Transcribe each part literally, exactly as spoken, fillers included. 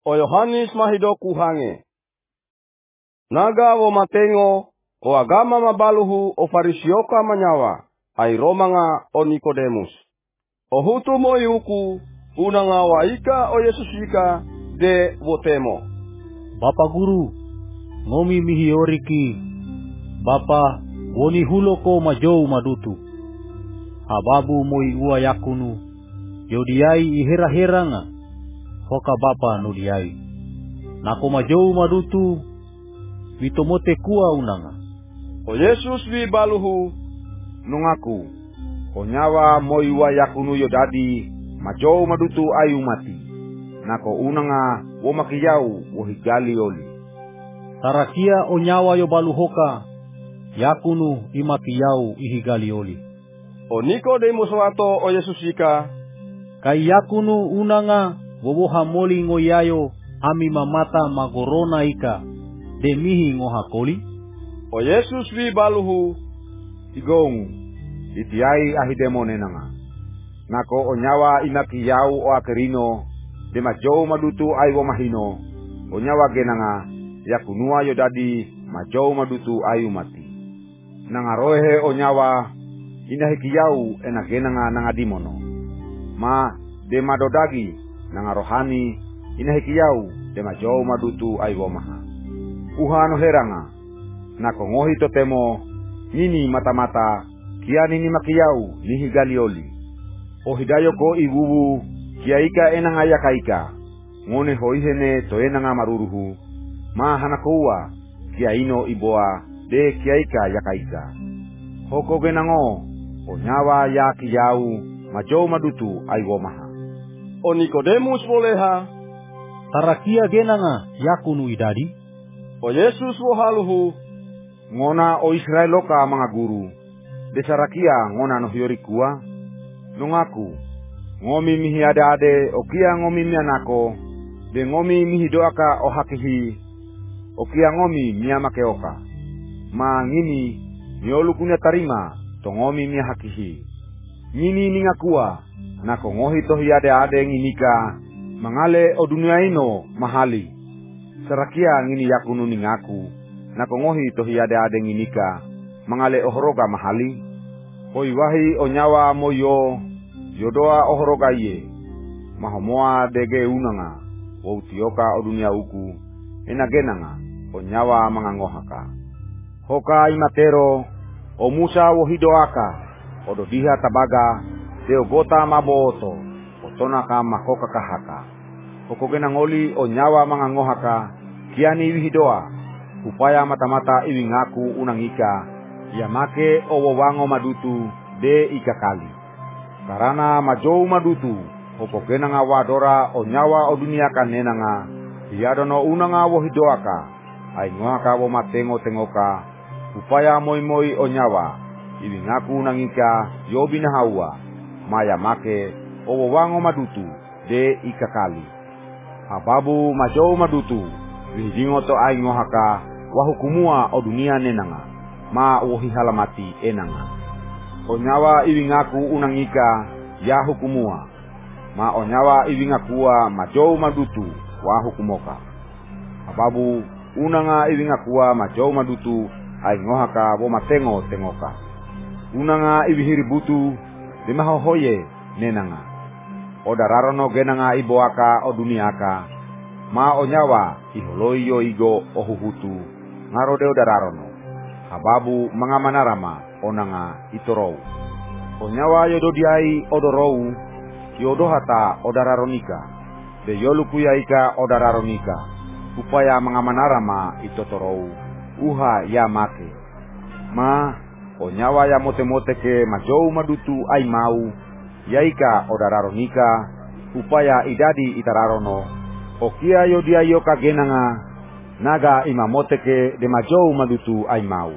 o Yohanes mahidoku hange. Naga wo matengo o agama mabaluhu o farisioka manyawa ai romanga o Nikodemus. O hutu mo yuku unanga waika o Yesusika de wotemo. Bapa guru, ngomi mihioriki, Bapa woni huloko majou madutu. Hababu moi ua yakunu, yodiai ihera-heranga, hoka Bapa nudiai. Nako majou madutu, witomote kua unanga. O Yesus wi baluhu nungaku, o nyawa moi ua yakunu yodadi, majou madutu ayu mati. Nako unanga wo makiyau wo higali oli. Tarakia o nyawa yo baluhoka, yakunu imakiyau ihigali oli. O Nikodemus wato o Yesusika, kai yakunu unanga wowoha moli ngoyayo ami mamata magorona ika demihi ngoha koli. O Yesus wi baluhu igongu itiai ahidemo nenanga. Nako o nyawa imakiyau o akerino de majou madutu aiwo mahino. O nyawa genanga yakunua yodadi majou madutu ayu mati. Nanga rohe o nyawa inahikiyau enagenanga nanga dimono. Ma de madodagi nanga rohani inahikiyau de majou madutu aiwo maha. Uhano heranga nako ngohi totemo nini mata-mata kiani ni makiyau nihi galioli. O hidayo ko ibubu kiaika enanga yakaika ngone hoihene to enanga maruruhu. Ma hanakoua kiaino iboa de kiaika yakaika. Hoko genango o nyawa ya kiyau majou madutu aiwo maha. O Nikodemus woleha tarakia genanga yakunu idadi. O Yesus wo haluhu ngona o Israel loka mga guru. Desarakia ngona no hiorikua nungaku ngomi mihi ade-ade o kia ngomi mianako de ngomi mihi doaka o hakihi o kia ngomi miamake oka. Ma ngini niolukunya tarima to ngomi mia hakihi. Ngini ningakua nako ngohi tohi ade-ade nginika mangale o dunia ino mahali. Sarakia ngini yakunu ningaku nako ngohi tohi ade-ade nginika mangale ohoroga mahali. Hoi wahi o nyawa moyo yodoa ohoroga iye mahomoa dege unanga wo utioka o dunia uku enagenanga o nyawa mangangohaka. Hoka imatero o Musa wo hidoaka o dodiha tabaga deo gota maboto o tonaka makoka kahaka. Hoko genangoli o nyawa mangangohaka kiani wihidoa upaya mata-mata iwingaku unangika yamake o wawango madutu de ikakali. Karana majou madutu hoko genanga wadora o nyawa o dunia kanenanga hiadono unanga wo hidoaka ai ngoaka wo matengo tengoka upaya moi-moi o nyawa iwingaku nangika yobina hawa maya make o wawango madutu de ikakali. Hababu majou madutu wihidingo to ai ngohaka wahukumua o dunia nenanga ma wohi halamati enanga. O nyawa iwingaku unangika ya hukumua ma o nyawa iwingakua majou madutu wa hukumoka. Hababu unanga iwingakua majou madutu ai ngohaka wo matengo tengoka. Unanga iwihiributu dimahohoye nenanga. O dararono genanga iboaka o duniaka ma o nyawa iholoyo igo o huhutu ngarode o dararono. Hababu mangamanarama onanga itorou. O nyawa yododiai odorou yodohata odararonika de yolukuyaika odararonika upaya mangamanarama itotorou uha ya make. Ma o nyawa ya mote-mote ke majou madutu ai mau yaika odararonika upaya idadi itararono o kia yodiayo kagenanga naga imamoteke de majou madutu ai mau.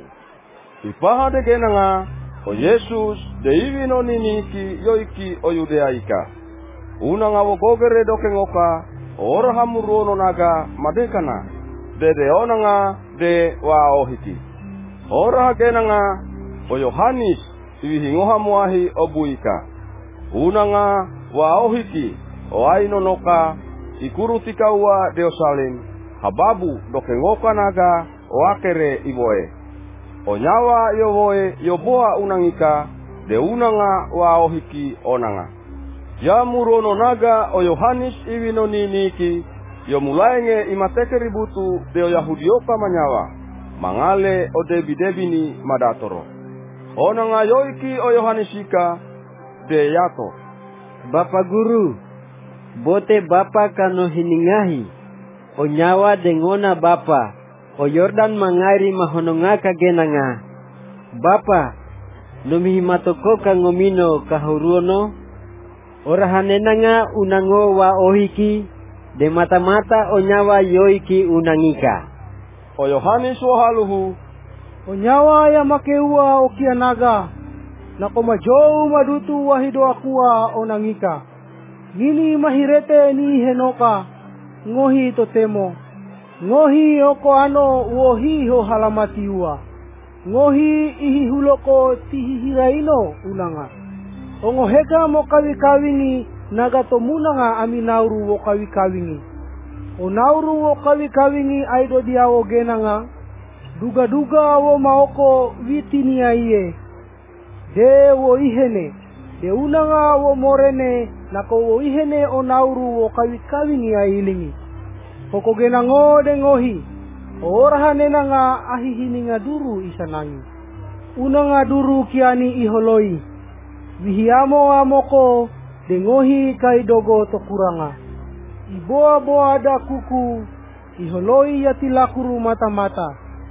Ipaha de genanga o Yesus de iwino niniki yoiki o Yudeaika. Unanga wo gogere dokengoka ora hamurono naga madekana de de onanga de wa ohiti. Ora genanga o Yohanes iwihingoha muahi o buika. Unanga wa ohiki o ainonoka ikuru tika ua Deosalim, hababu dokengoka naga wakere iboe. Onyawa yovoe yoboa unangika, de unanga wa ohiki onanga. Jamurono naga o Yohanes iwino niniki, yo mulaenge imateke ributu de o Yahudioka manyawa, mangale o debi-debini madatoro. Onanga yoiki o Yohanesika, de yato. Bapa Guru, bote Bapa kano hiningahi, o nyawa dengona Bapa, o Yordan mangari mahonongaka genanga. Bapa, numihimatoko kangomino kahuruono, orahanenanga unango wa ohiki, de mata-mata o nyawa yoiki unangika. O Yohanes wahaluhu, o nyawa ya makeua o kianaga, na komajou madutu wahido akua o nangika. Ngini mahirete ni henoka, ngohi totemo. Ngohi oko ano wohi ho halamatiua. Ngohi ihi huloko tihihiraino unanga. Ongoheka mo kawi-kawingi nagatomunanga aminauru wo kawi-kawingi. O nauru wo kawi-kawingi aido diawo genanga. Duga-duga wo maoko witinia iye. De wo ihene. De unanga wo morene nako wo ihene o nauru wo kawi-kawingi ailingi. Poko genango de ngohi. Orahane nanga ahihininga duru isanangi. Unanga duru kiani iholoi. Wihiamo amoko dengohi kaidogo tokuranga. Iboa-boa da kuku iholoi yatilakuru mata-mata.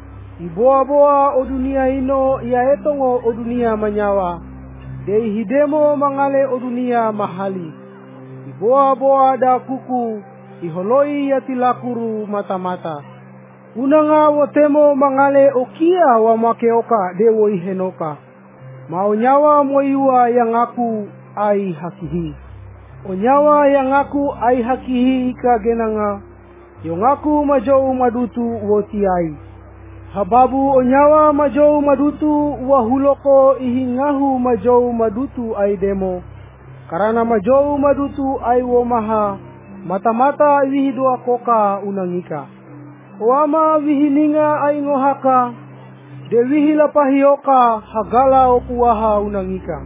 Iboa-boa o dunia ino ia etongo o dunia manyawa. De hidemo mangale o dunia mahali. Iboa-boa da kuku iholoi yatilakuru mata-mata. Unanga wotemo mangale okia wa makeoka dewo ihenoka. Maonyawa moiwa yang aku ai hakihi. Onyawa yang aku ai hakihi ka genanga. Yung aku majou madutu wotiai. Hababu onyawa majou madutu wahuloko ihingahu majou madutu ai demo. Karana majou madutu ai womaha. Mata-mata wihido akoka unangika. Oama wihininga ay ngohaka, de wihila pahioka hagala okuwaha unangika.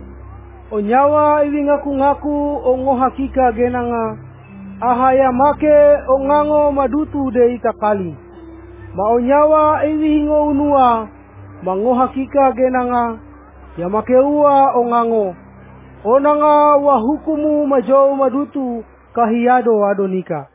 Onyawa iwingaku-ngaku ongohakika genanga, ahaya make ongango madutu de itakali. Maonyawa iwihingo unua, mangohakika genanga, yamakeua ongango. Onanga wahukumu majou madutu kahiyado adonika.